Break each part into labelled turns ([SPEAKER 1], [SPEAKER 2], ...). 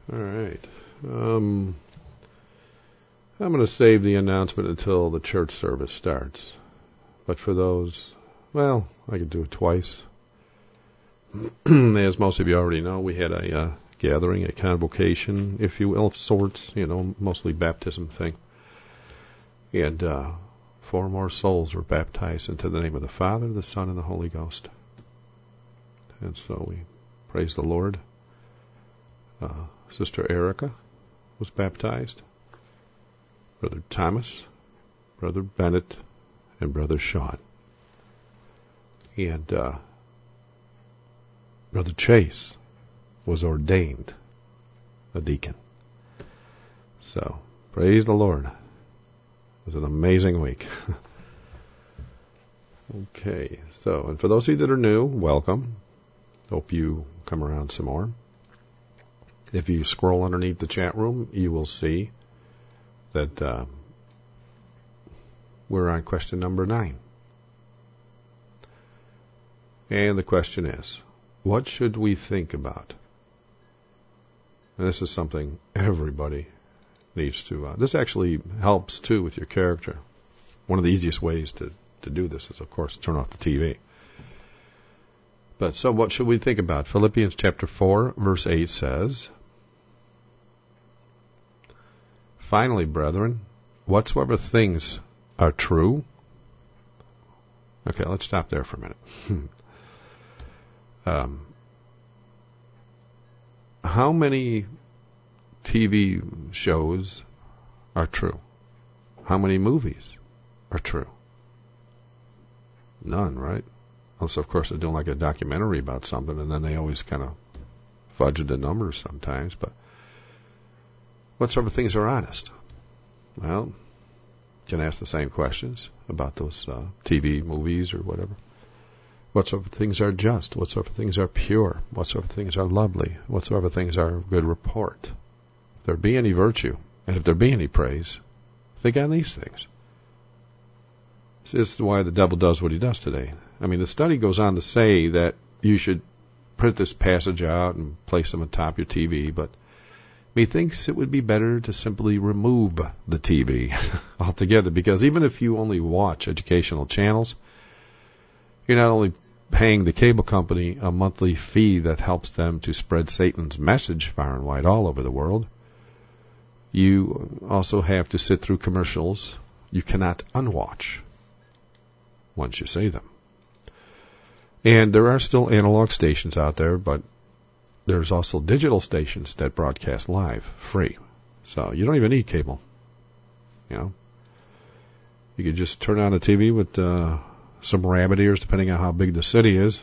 [SPEAKER 1] All right. I'm going to save the announcement until the church service starts. But for those, well, I could do it twice. As most of you already know, we had a gathering, a convocation, if you will, of sorts, mostly baptism thing. And 4 more souls were baptized into the name of the Father, the Son, and the Holy Ghost. And so we praise the Lord. Sister Erica was baptized. Brother Thomas, Brother Bennett, and Brother Sean. And Brother Chase was ordained a deacon. So, praise the Lord. It was an amazing week. Okay, so, and for those of you that are new, welcome. Hope you come around some more. If you scroll underneath the chat room, you will see that we're on question number 9. And the question is, what should we think about? And this is something everybody needs to... this actually helps, too, with your character. One of the easiest ways to do this is, of course, turn off the TV. But so what should we think about? Philippians chapter 4, verse 8 says, "Finally, brethren, whatsoever things are true..." Okay, let's stop there for a minute. How many TV shows are true? How many movies are true? None, right? Unless, of course, they're doing like a documentary about something, and then they always kind of fudge the numbers sometimes. But what sort of things are honest? Well, you can ask the same questions about those TV movies or whatever. What sort of things are just? What sort of things are pure? What sort of things are lovely? What sort of things are good report? If there be any virtue, and if there be any praise, think on these things. This is why the devil does what he does today. I mean, the study goes on to say that you should print this passage out and place them on top of your TV, but methinks it would be better to simply remove the TV altogether, because even if you only watch educational channels, you're not only paying the cable company a monthly fee that helps them to spread Satan's message far and wide all over the world, you also have to sit through commercials you cannot unwatch once you say them. And there are still analog stations out there, but there's also digital stations that broadcast live, free. So you don't even need cable. You could just turn on a TV with some rabbit ears, depending on how big the city is,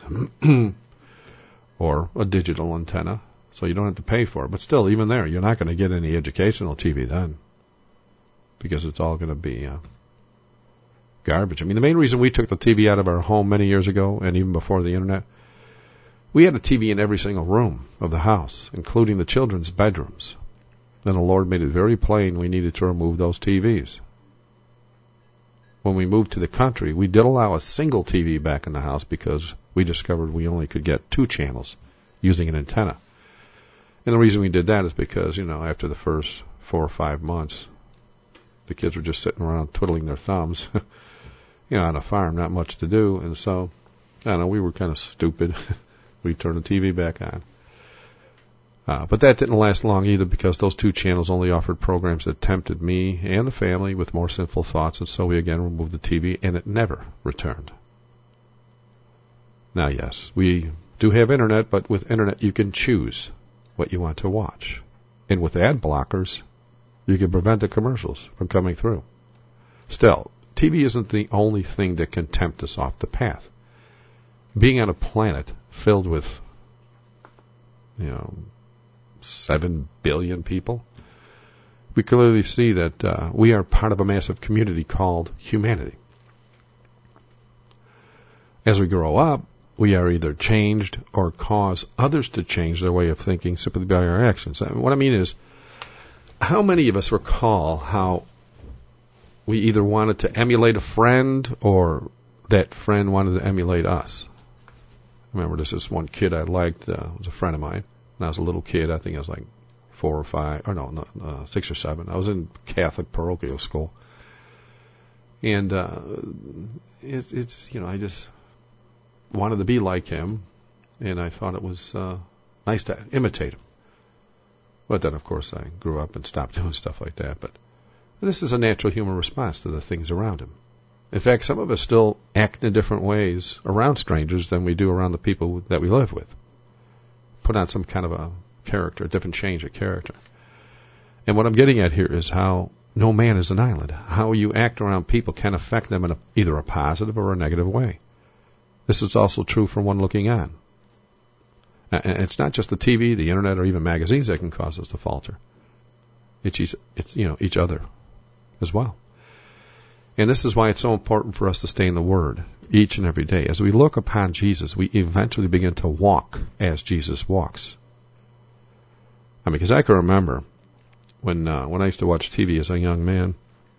[SPEAKER 1] or a digital antenna, so you don't have to pay for it. But still, even there, you're not going to get any educational TV then, because it's all going to be garbage. I mean, the main reason we took the TV out of our home many years ago, and even before the internet, we had a TV in every single room of the house, including the children's bedrooms. And the Lord made it very plain we needed to remove those TVs. When we moved to the country, we did allow a single TV back in the house because we discovered we only could get 2 channels using an antenna. And the reason we did that is because, after the first 4 or 5 months, the kids were just sitting around twiddling their thumbs, on a farm, not much to do. And so, I don't know, we were kind of stupid. We turned the TV back on. But that didn't last long either, because those 2 channels only offered programs that tempted me and the family with more sinful thoughts, and so we again removed the TV, and it never returned. Now, yes, we do have internet, but with internet you can choose what you want to watch. And with ad blockers, you can prevent the commercials from coming through. Still, TV isn't the only thing that can tempt us off the path. Being on a planet filled with, 7 billion people, we clearly see that we are part of a massive community called humanity. As we grow up, we are either changed or cause others to change their way of thinking simply by our actions. What I mean is, how many of us recall how we either wanted to emulate a friend or that friend wanted to emulate us? I remember this one kid I liked, was a friend of mine. When I was a little kid, I think I was like 4 or 5, or no, 6 or 7. I was in Catholic parochial school. And it's I just wanted to be like him, and I thought it was nice to imitate him. But then, of course, I grew up and stopped doing stuff like that. But this is a natural human response to the things around him. In fact, some of us still act in different ways around strangers than we do around the people that we live with. Put on some kind of a character, a different change of character. And what I'm getting at here is how no man is an island. How you act around people can affect them in either a positive or a negative way. This is also true for one looking on. And it's not just the TV, the internet, or even magazines that can cause us to falter. It's each other as well. And this is why it's so important for us to stay in the Word each and every day. As we look upon Jesus, we eventually begin to walk as Jesus walks. I mean, because I can remember when I used to watch TV as a young man,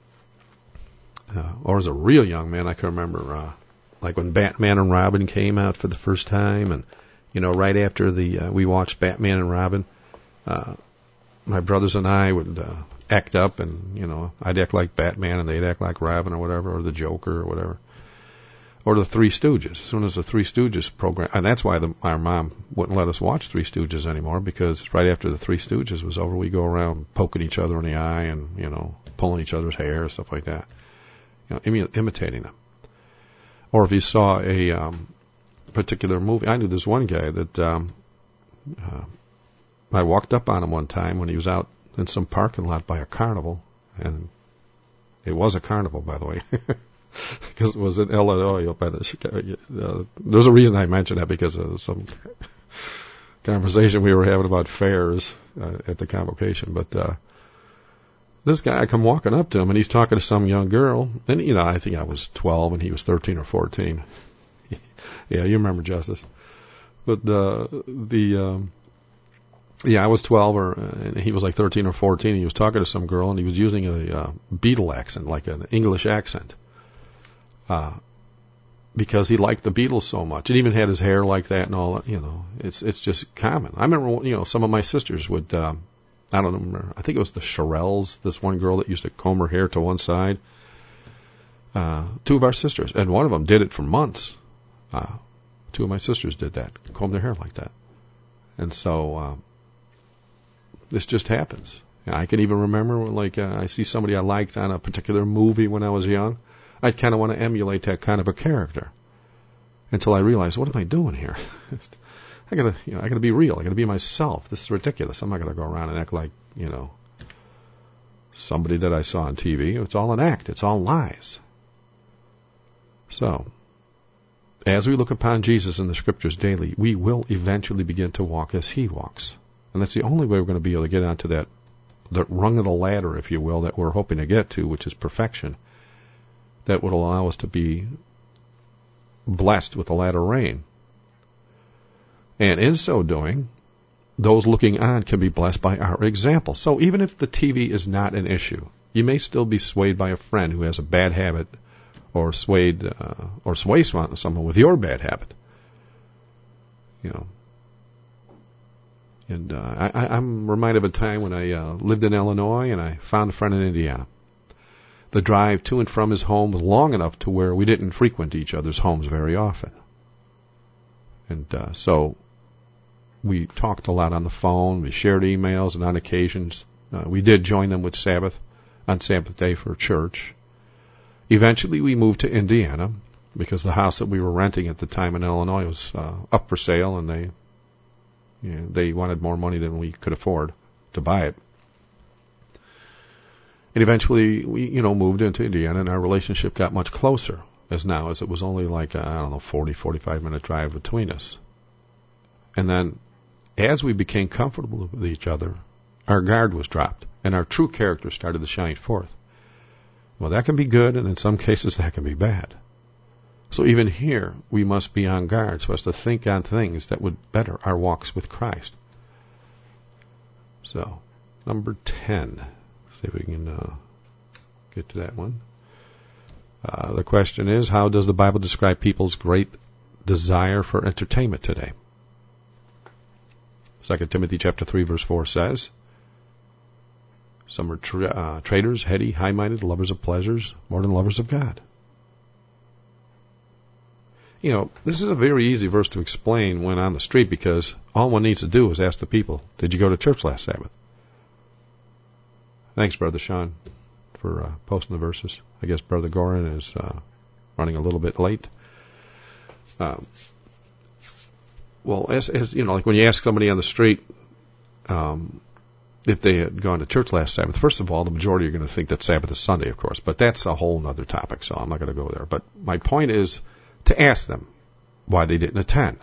[SPEAKER 1] or as a real young man, I can remember like when Batman and Robin came out for the first time, and right after we watched Batman and Robin, my brothers and I would act up, and I'd act like Batman and they'd act like Robin or whatever, or the Joker or whatever, or the Three Stooges. As soon as the Three Stooges program, and that's why our mom wouldn't let us watch Three Stooges anymore, because right after the Three Stooges was over, we go around poking each other in the eye and pulling each other's hair and stuff like that, imitating them. Or if you saw a particular movie, I knew this one guy that I walked up on him one time when he was out in some parking lot by a carnival, and it was a carnival, by the way, because it was in Illinois up by the Chicago. There's a reason I mentioned that, because of some conversation we were having about fairs at the convocation. But this guy, I come walking up to him, and he's talking to some young girl, and I think I was 12 and he was 13 or 14. Yeah, you remember, Justice. But I was 12, and he was like 13 or 14. He was talking to some girl, and he was using a Beatle accent, like an English accent, because he liked the Beatles so much. And even had his hair like that and all that. It's just common. I remember, some of my sisters would, I don't remember, I think it was the Shirelles, this one girl that used to comb her hair to one side. 2 of our sisters, and one of them did it for months. 2 of my sisters did that, combed their hair like that. And so this just happens. I can even remember when, I see somebody I liked on a particular movie when I was young. I'd kind of want to emulate that kind of a character, until I realized, what am I doing here? I gotta be real. I gotta be myself. This is ridiculous. I'm not gonna go around and act like somebody that I saw on TV. It's all an act. It's all lies. So, as we look upon Jesus in the Scriptures daily, we will eventually begin to walk as He walks. And that's the only way we're going to be able to get onto that rung of the ladder, if you will, that we're hoping to get to, which is perfection, that would allow us to be blessed with the latter rain. And in so doing, those looking on can be blessed by our example. So even if the TV is not an issue, you may still be swayed by a friend who has a bad habit, or sway someone with your bad habit. And I'm reminded of a time when I lived in Illinois, and I found a friend in Indiana. The drive to and from his home was long enough to where we didn't frequent each other's homes very often. And so we talked a lot on the phone, we shared emails, and on occasions we did join them on Sabbath day for church. Eventually, we moved to Indiana because the house that we were renting at the time in Illinois was up for sale, and they wanted more money than we could afford to buy it. And eventually, we moved into Indiana, and our relationship got much closer as it was only 40, 45-minute drive between us. And then, as we became comfortable with each other, our guard was dropped, and our true character started to shine forth. Well, that can be good, and in some cases that can be bad. So even here, we must be on guard so as to think on things that would better our walks with Christ. So, number 10. See if we can get to that one. The question is, how does the Bible describe people's great desire for entertainment today? 2 Timothy chapter 3, verse 4 says, Some are traitors, heady, high-minded, lovers of pleasures, more than lovers of God. You know, this is a very easy verse to explain when on the street, because all one needs to do is ask the people, did you go to church last Sabbath? Thanks, Brother Sean, for posting the verses. I guess Brother Gorin is running a little bit late. Well, as you know, like when you ask somebody on the street if they had gone to church last Sabbath, first of all, the majority are going to think that Sabbath is Sunday, of course, but that's a whole other topic, so I'm not going to go there. But my point is to ask them why they didn't attend.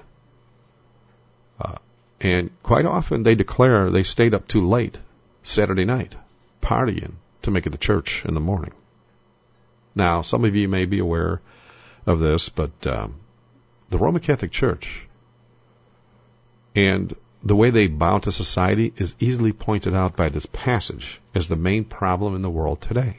[SPEAKER 1] And quite often they declare they stayed up too late Saturday night, partying to make it to church in the morning. Now, some of you may be aware of this, but the Roman Catholic Church and the way they bow to society is easily pointed out by this passage as the main problem in the world today.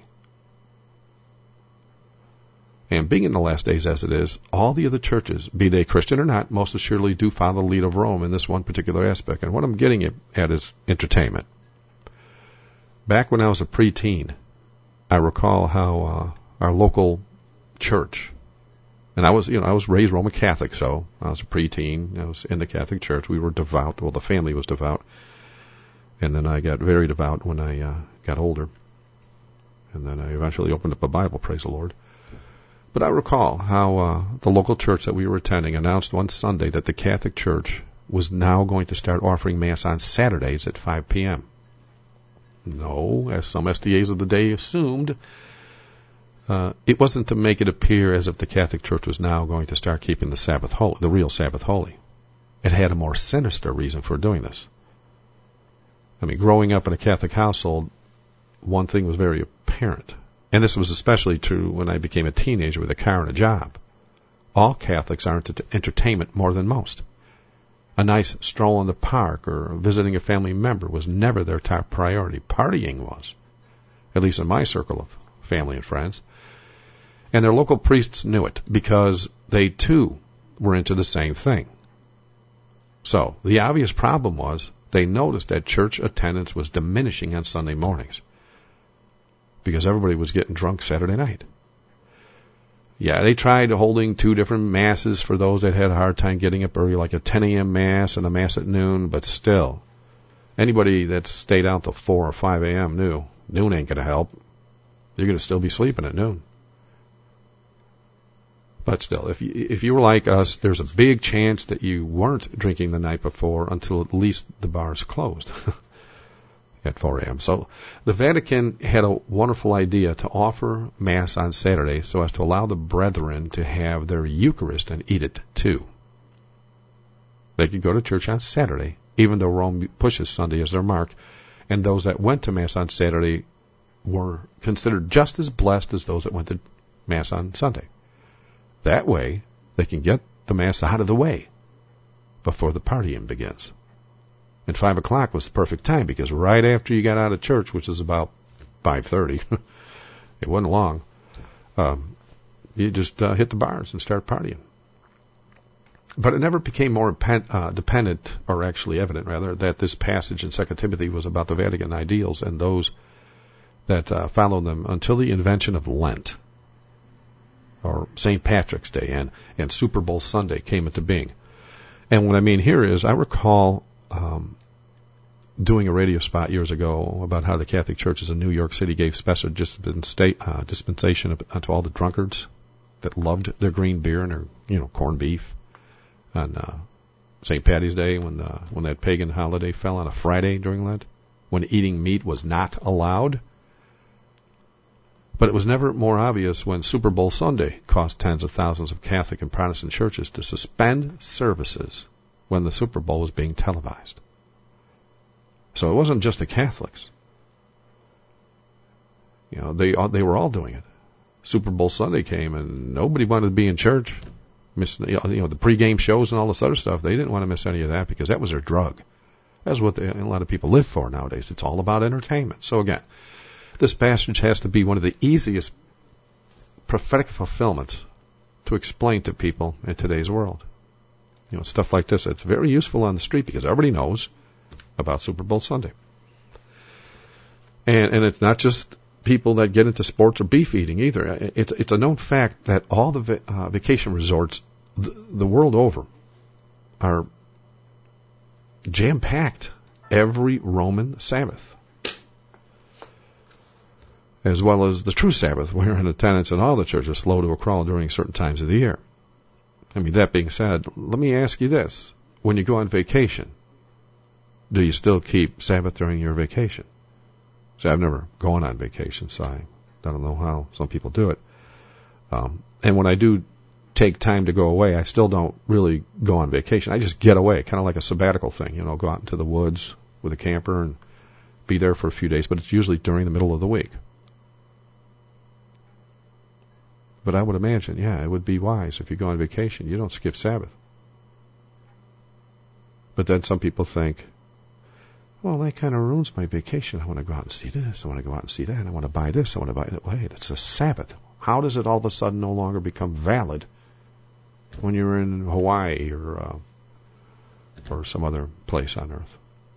[SPEAKER 1] And being in the last days as it is, all the other churches, be they Christian or not, most assuredly do follow the lead of Rome in this one particular aspect. And what I'm getting at is entertainment. Back when I was a preteen, I recall how our local church, and I was raised Roman Catholic, so I was a preteen. I was in the Catholic Church. We were devout. Well, the family was devout. And then I got very devout when I got older. And then I eventually opened up a Bible, praise the Lord. But I recall how the local church that we were attending announced one Sunday that the Catholic Church was now going to start offering Mass on Saturdays at 5 p.m. No, as some SDAs of the day assumed, it wasn't to make it appear as if the Catholic Church was now going to start keeping the Sabbath holy, the real Sabbath holy. It had a more sinister reason for doing this. I mean, growing up in a Catholic household, one thing was very apparent. And this was especially true when I became a teenager with a car and a job. All Catholics are into entertainment more than most. A nice stroll in the park or visiting a family member was never their top priority. Partying was, at least in my circle of family and friends. And their local priests knew it because they, too, were into the same thing. So the obvious problem was they noticed that church attendance was diminishing on Sunday mornings because everybody was getting drunk Saturday night. Yeah, they tried holding 2 different masses for those that had a hard time getting up early, like a 10 a.m. Mass and a Mass at noon, but still, anybody that stayed out till 4 or 5 a.m. knew noon ain't going to help. You're going to still be sleeping at noon. But still, if you were like us, there's a big chance that you weren't drinking the night before until at least the bars closed at 4 a.m. So the Vatican had a wonderful idea to offer Mass on Saturday so as to allow the brethren to have their Eucharist and eat it too. They could go to church on Saturday, even though Rome pushes Sunday as their mark, and those that went to Mass on Saturday were considered just as blessed as those that went to Mass on Sunday. That way, they can get the Mass out of the way before the partying begins. And 5 o'clock was the perfect time because right after you got out of church, which is about 5:30, it wasn't long, you just hit the bars and start partying. But it never became more dependent, or actually evident, rather, that this passage in 2 Timothy was about the Vatican ideals and those that followed them until the invention of Lent, or St. Patrick's Day, and Super Bowl Sunday came into being. And what I mean here is, I recall doing a radio spot years ago about how the Catholic churches in New York City gave special dispensation to all the drunkards that loved their green beer and their corned beef on St. Patty's Day when that pagan holiday fell on a Friday during Lent, when eating meat was not allowed. But it was never more obvious when Super Bowl Sunday caused tens of thousands of Catholic and Protestant churches to suspend services when the Super Bowl was being televised. So it wasn't just the Catholics. They were all doing it. Super Bowl Sunday came and nobody wanted to be in church. Miss the pregame shows and all this other stuff. They didn't want to miss any of that because that was their drug. That's what a lot of people live for nowadays. It's all about entertainment. So again, this passage has to be one of the easiest prophetic fulfillments to explain to people in today's world. Stuff like this. It's very useful on the street because everybody knows about Super Bowl Sunday. And it's not just people that get into sports or beef eating either. It's a known fact that all the vacation resorts the world over are jam-packed every Roman Sabbath, as well as the true Sabbath, wherein attendance in all the churches slow to a crawl during certain times of the year. I mean, that being said, let me ask you this. When you go on vacation, do you still keep Sabbath during your vacation? See, I've never gone on vacation, so I don't know how some people do it. And when I do take time to go away, I still don't really go on vacation. I just get away, kind of like a sabbatical thing, go out into the woods with a camper and be there for a few days, but it's usually during the middle of the week. But I would imagine, it would be wise if you go on vacation, you don't skip Sabbath. But then some people think, well, that kind of ruins my vacation. I want to go out and see this. I want to go out and see that. I want to buy this. I want to buy that. Wait, it's a Sabbath. How does it all of a sudden no longer become valid when you're in Hawaii or some other place on earth?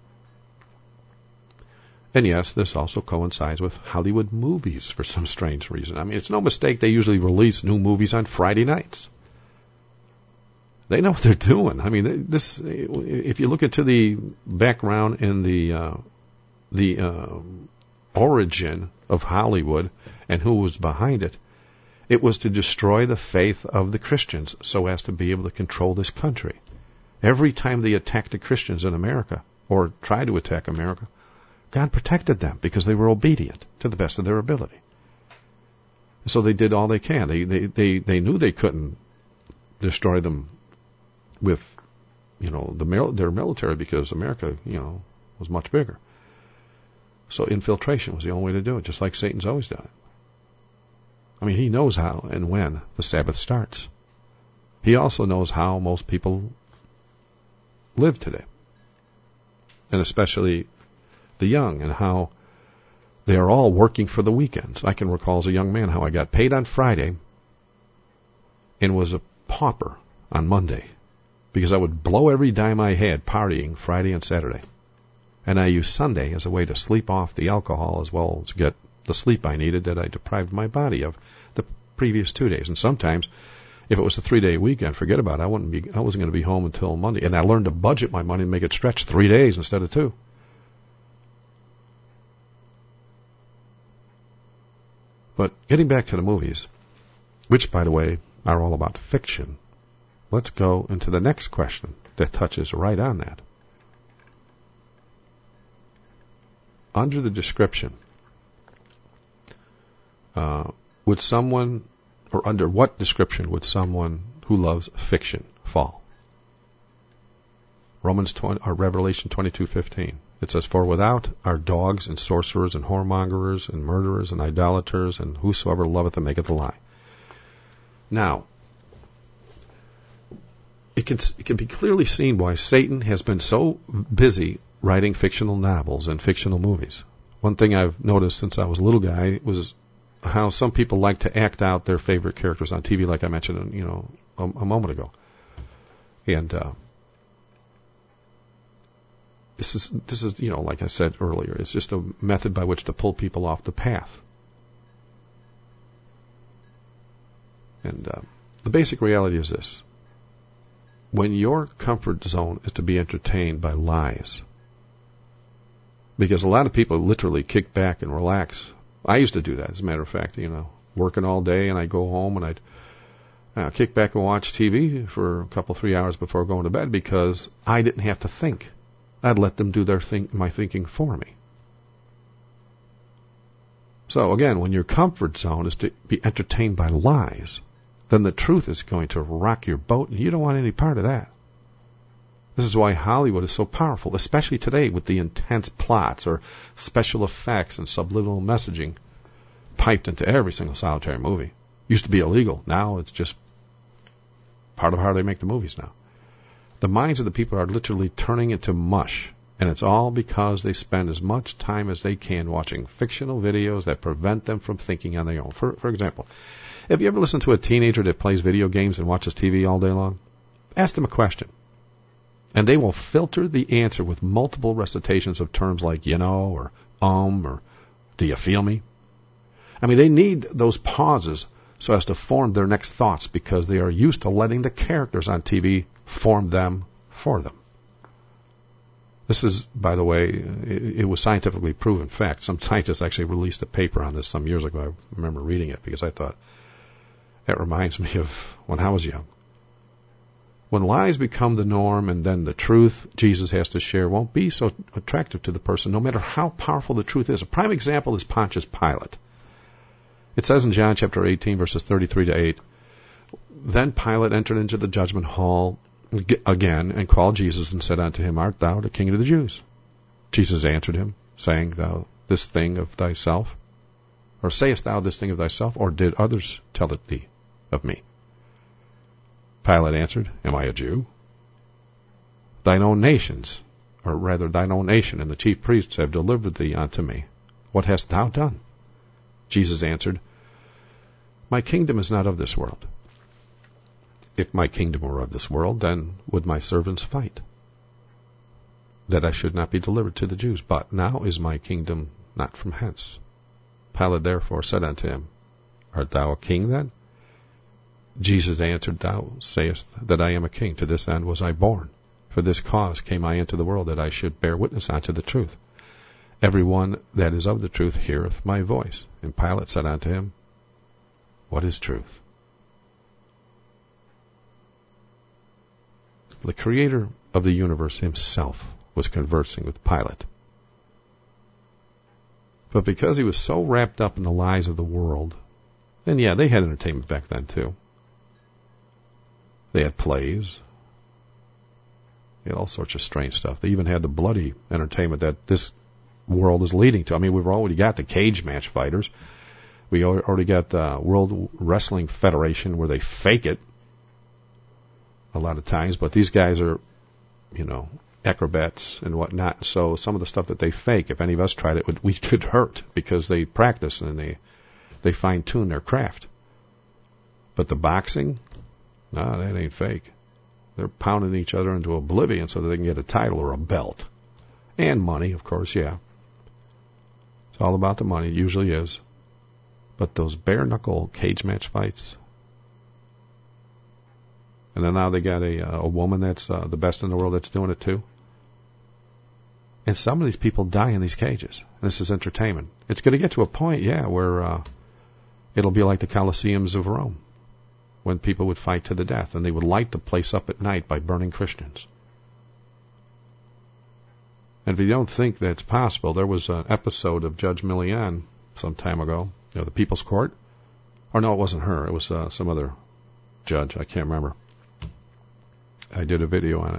[SPEAKER 1] And yes, this also coincides with Hollywood movies for some strange reason. I mean, it's no mistake they usually release new movies on Friday nights. They know what they're doing. I mean, if you look into the background and the origin of Hollywood and who was behind it, it was to destroy the faith of the Christians so as to be able to control this country. Every time they attacked the Christians in America or tried to attack America, God protected them because they were obedient to the best of their ability. So they did all they can. They knew they couldn't destroy them with, their military because America, was much bigger. So infiltration was the only way to do it, just like Satan's always done it. I mean, he knows how and when the Sabbath starts. He also knows how most people live today, and especially the young, and how they are all working for the weekends. I can recall as a young man how I got paid on Friday and was a pauper on Monday because I would blow every dime I had partying Friday and Saturday. And I used Sunday as a way to sleep off the alcohol as well as get the sleep I needed that I deprived my body of the previous 2 days. And sometimes, if it was a 3-day weekend, forget about it. I wasn't going to be home until Monday. And I learned to budget my money and make it stretch 3 days instead of 2. But getting back to the movies, which, by the way, are all about fiction, let's go into the next question that touches right on that. Under the description, under what description would someone who loves fiction fall? Revelation 22:15. It says, "For without are dogs and sorcerers and whoremongers and murderers and idolaters and whosoever loveth and maketh a lie." Now, it can be clearly seen why Satan has been so busy writing fictional novels and fictional movies. One thing I've noticed since I was a little guy was how some people like to act out their favorite characters on TV, like I mentioned, a moment ago. And this is like I said earlier, it's just a method by which to pull people off the path. And the basic reality is this: when your comfort zone is to be entertained by lies, because a lot of people literally kick back and relax. I used to do that, as a matter of fact, working all day, and I'd go home and I'd kick back and watch TV for a couple, 3 hours before going to bed because I didn't have to think. I'd let them do my thinking for me. So again, when your comfort zone is to be entertained by lies, then the truth is going to rock your boat, and you don't want any part of that. This is why Hollywood is so powerful, especially today with the intense plots or special effects and subliminal messaging piped into every single solitary movie. Used to be illegal. Now it's just part of how they make the movies now. The minds of the people are literally turning into mush, and it's all because they spend as much time as they can watching fictional videos that prevent them from thinking on their own. For example, have you ever listened to a teenager that plays video games and watches TV all day long? Ask them a question, and they will filter the answer with multiple recitations of terms like or Do you feel me? I mean, they need those pauses so as to form their next thoughts because they are used to letting the characters on TV form them for them. This is, by the way, it was scientifically proven fact. Some scientists actually released a paper on this some years ago. I remember reading it because I thought, that reminds me of when I was young. When lies become the norm and then the truth Jesus has to share won't be so attractive to the person, no matter how powerful the truth is. A prime example is Pontius Pilate. It says in John chapter 18, verses 33 to 8, Then Pilate entered into the judgment hall again and called Jesus and said unto him, Art thou the king of the Jews? Jesus answered him, saying, Thou this thing of thyself? Or sayest thou this thing of thyself? Or did others tell it thee of me? Pilate answered, Am I a Jew? Thine own nations, or rather thine own nation, and the chief priests have delivered thee unto me. What hast thou done? Jesus answered, My kingdom is not of this world. If my kingdom were of this world, then would my servants fight, that I should not be delivered to the Jews. But now is my kingdom not from hence. Pilate therefore said unto him, Art thou a king then? Jesus answered, Thou sayest that I am a king. To this end was I born. For this cause came I into the world, that I should bear witness unto the truth. Every one that is of the truth heareth my voice. And Pilate said unto him, What is truth? The creator of the universe himself was conversing with Pilate. But because he was so wrapped up in the lies of the world, and yeah, they had entertainment back then too. They had plays. They had all sorts of strange stuff. They even had the bloody entertainment that this world is leading to. I mean, we've already got the cage match fighters. We already got the World Wrestling Federation where they fake it a lot of times, but these guys are, acrobats and whatnot. So some of the stuff that they fake, if any of us tried it, we could hurt because they practice and they fine-tune their craft. But the boxing, no, that ain't fake. They're pounding each other into oblivion so that they can get a title or a belt. And money, of course, yeah. It's all about the money. It usually is. But those bare-knuckle cage match fights. And then now they got a woman that's the best in the world that's doing it too. And some of these people die in these cages. This is entertainment. It's going to get to a point, where it'll be like the Colosseums of Rome, when people would fight to the death, and they would light the place up at night by burning Christians. And if you don't think that's possible, there was an episode of Judge Millian some time ago, the People's Court. Or no, it wasn't her. It was some other judge. I can't remember. I did a video on it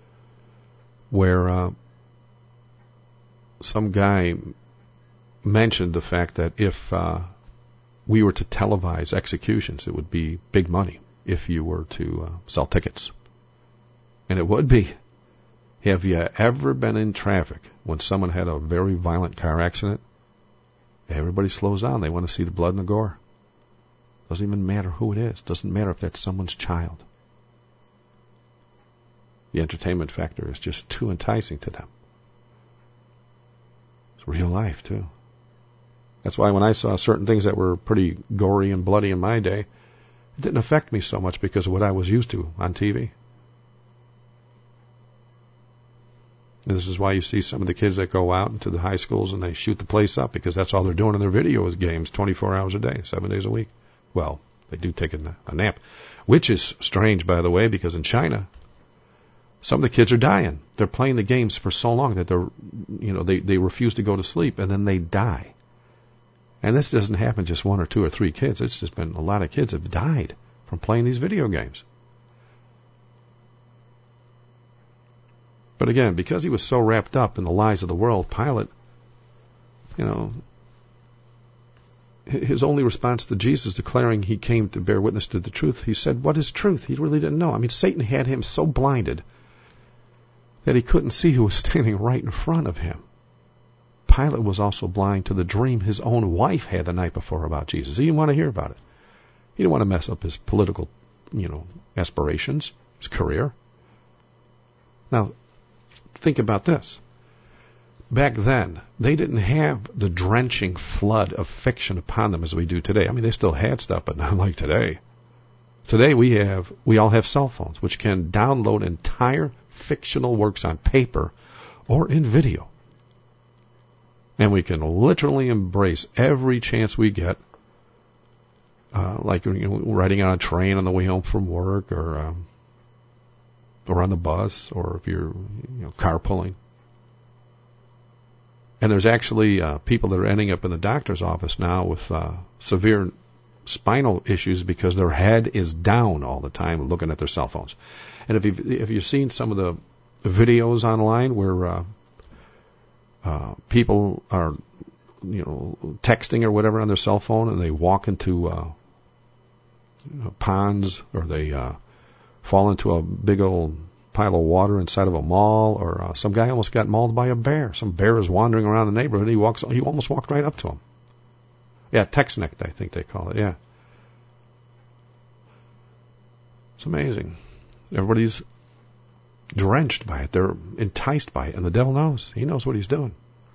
[SPEAKER 1] where some guy mentioned the fact that if we were to televise executions, it would be big money if you were to sell tickets. And it would be. Have you ever been in traffic when someone had a very violent car accident? Everybody slows down. They want to see the blood and the gore. Doesn't even matter who it is. Doesn't matter if that's someone's child. The entertainment factor is just too enticing to them. It's real life, too. That's why when I saw certain things that were pretty gory and bloody in my day, it didn't affect me so much because of what I was used to on TV. This is why you see some of the kids that go out into the high schools and they shoot the place up, because that's all they're doing in their video games 24 hours a day, 7 days a week. Well, they do take a nap, which is strange, by the way, because in China, some of the kids are dying. They're playing the games for so long that they refuse to go to sleep, and then they die. And this doesn't happen just 1 or 2 or 3 kids. It's just been a lot of kids have died from playing these video games. But again, because he was so wrapped up in the lies of the world, Pilate, his only response to Jesus declaring he came to bear witness to the truth, he said, What is truth? He really didn't know. I mean, Satan had him so blinded that he couldn't see who was standing right in front of him. Pilate was also blind to the dream his own wife had the night before about Jesus. He didn't want to hear about it. He didn't want to mess up his political, aspirations, his career. Now, think about this. back then, they didn't have the drenching flood of fiction upon them as we do today. I mean, they still had stuff, but not like today. Today we all have cell phones, which can download entire fictional works on paper or in video. And we can literally embrace every chance we get, like riding on a train on the way home from work, or on the bus, or if you're carpooling. And there's actually people that are ending up in the doctor's office now with severe spinal issues because their head is down all the time looking at their cell phones. And if you've seen some of the videos online where people are texting or whatever on their cell phone, and they walk into ponds, or they fall into a big old pile of water inside of a mall, or some guy almost got mauled by a bear. Some bear is wandering around the neighborhood. He almost walked right up to him. Yeah, text-neck, I think they call it. Yeah, it's amazing. Everybody's drenched by it. They're enticed by it, and the devil knows. He knows what he's doing.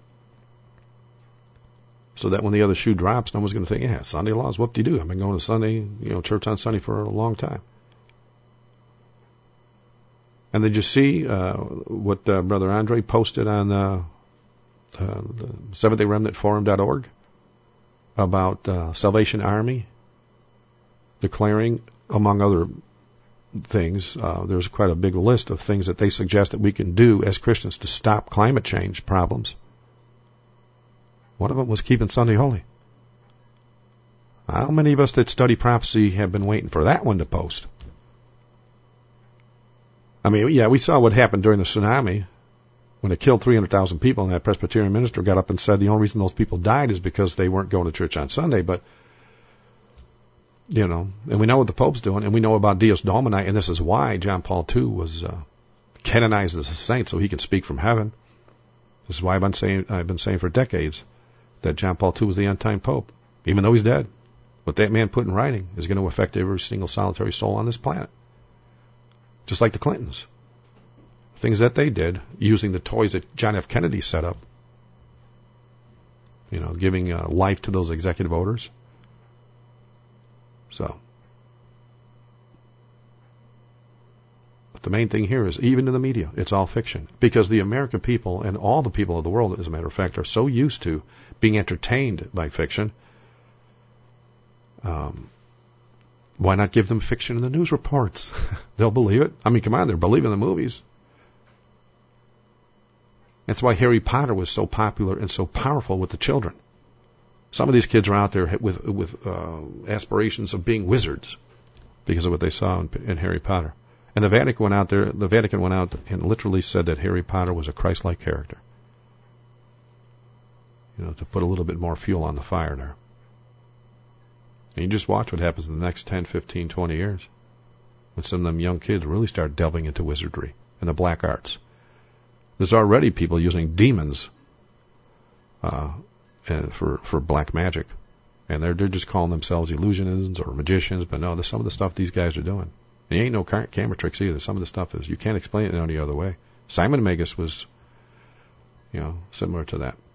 [SPEAKER 1] So that when the other shoe drops, no one's going to think, yeah, Sunday laws, whoop-de-doo. I've been going to Sunday, church on Sunday for a long time. And did you see what Brother Andre posted on the Seventh-day Remnant Forum.org about Salvation Army declaring, among other things, there's quite a big list of things that they suggest that we can do as Christians to stop climate change problems. One of them was keeping Sunday holy. How many of us that study prophecy have been waiting for that one to post? I mean, yeah, we saw what happened during the tsunami when it killed 300,000 people, and that Presbyterian minister got up and said the only reason those people died is because they weren't going to church on Sunday. But, and we know what the Pope's doing, and we know about Deus Domini, and this is why John Paul II was canonized as a saint, so he can speak from heaven. This is why I've been saying for decades that John Paul II was the end-time Pope, even though he's dead. What that man put in writing is going to affect every single solitary soul on this planet. Just like the Clintons. Things that they did, using the toys that John F. Kennedy set up. Giving life to those executive orders. So. But the main thing here is, even in the media, it's all fiction. Because the American people, and all the people of the world, as a matter of fact, are so used to being entertained by fiction. Why not give them fiction in the news reports? They'll believe it. I mean, come on, they're believing the movies. That's why Harry Potter was so popular and so powerful with the children. Some of these kids are out there with aspirations of being wizards because of what they saw in Harry Potter. And the Vatican went out and literally said that Harry Potter was a Christ-like character. To put a little bit more fuel on the fire there. And you just watch what happens in the next 10, 15, 20 years when some of them young kids really start delving into wizardry and the black arts. There's already people using demons for black magic. And they're just calling themselves illusionists or magicians, but no, some of the stuff these guys are doing. And it ain't no camera tricks either. Some of the stuff is, you can't explain it any other way. Simon Magus was, similar to that.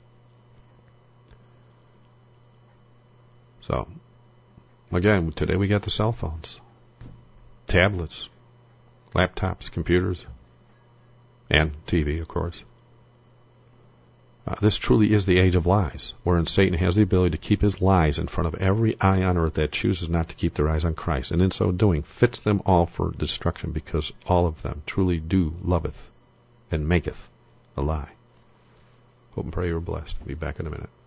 [SPEAKER 1] So, again, today we got the cell phones, tablets, laptops, computers, and TV, of course. This truly is the age of lies, wherein Satan has the ability to keep his lies in front of every eye on earth that chooses not to keep their eyes on Christ, and in so doing fits them all for destruction, because all of them truly do loveth and maketh a lie. Hope and pray you're blessed. Be back in a minute.